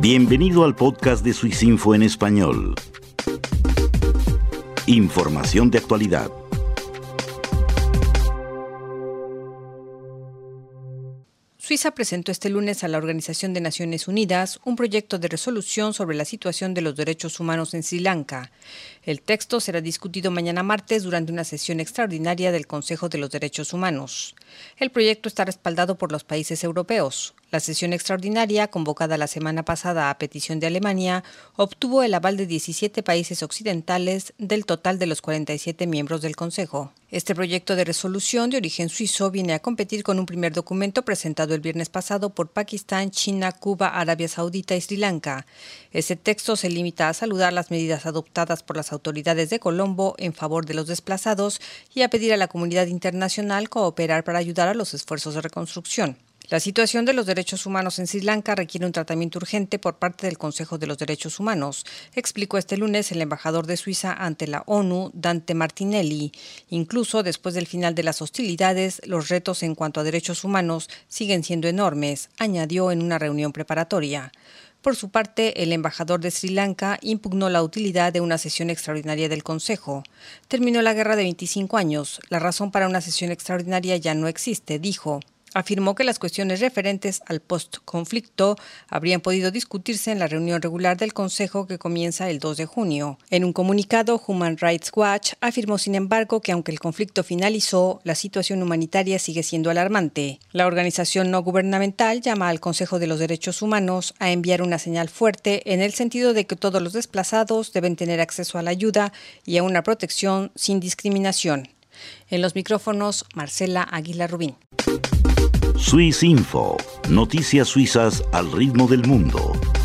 Bienvenido al podcast de Swissinfo en español. Información de actualidad. Suiza presentó este lunes a la Organización de Naciones Unidas un proyecto de resolución sobre la situación de los derechos humanos en Sri Lanka. El texto será discutido mañana martes durante una sesión extraordinaria del Consejo de los Derechos Humanos. El proyecto está respaldado por los países europeos. La sesión extraordinaria, convocada la semana pasada a petición de Alemania, obtuvo el aval de 17 países occidentales del total de los 47 miembros del Consejo. Este proyecto de resolución de origen suizo viene a competir con un primer documento presentado el viernes pasado por Pakistán, China, Cuba, Arabia Saudita y Sri Lanka. Este texto se limita a saludar las medidas adoptadas por las autoridades de Colombo en favor de los desplazados y a pedir a la comunidad internacional cooperar para ayudar a los esfuerzos de reconstrucción. La situación de los derechos humanos en Sri Lanka requiere un tratamiento urgente por parte del Consejo de los Derechos Humanos, explicó este lunes el embajador de Suiza ante la ONU, Dante Martinelli. Incluso después del final de las hostilidades, los retos en cuanto a derechos humanos siguen siendo enormes, añadió en una reunión preparatoria. Por su parte, el embajador de Sri Lanka impugnó la utilidad de una sesión extraordinaria del Consejo. Terminó la guerra de 25 años. La razón para una sesión extraordinaria ya no existe, dijo. Afirmó que las cuestiones referentes al post-conflicto habrían podido discutirse en la reunión regular del Consejo que comienza el 2 de junio. En un comunicado, Human Rights Watch afirmó, sin embargo, que aunque el conflicto finalizó, la situación humanitaria sigue siendo alarmante. La organización no gubernamental llama al Consejo de los Derechos Humanos a enviar una señal fuerte en el sentido de que todos los desplazados deben tener acceso a la ayuda y a una protección sin discriminación. En los micrófonos, Marcela Aguilar Rubín. Swissinfo, noticias suizas al ritmo del mundo.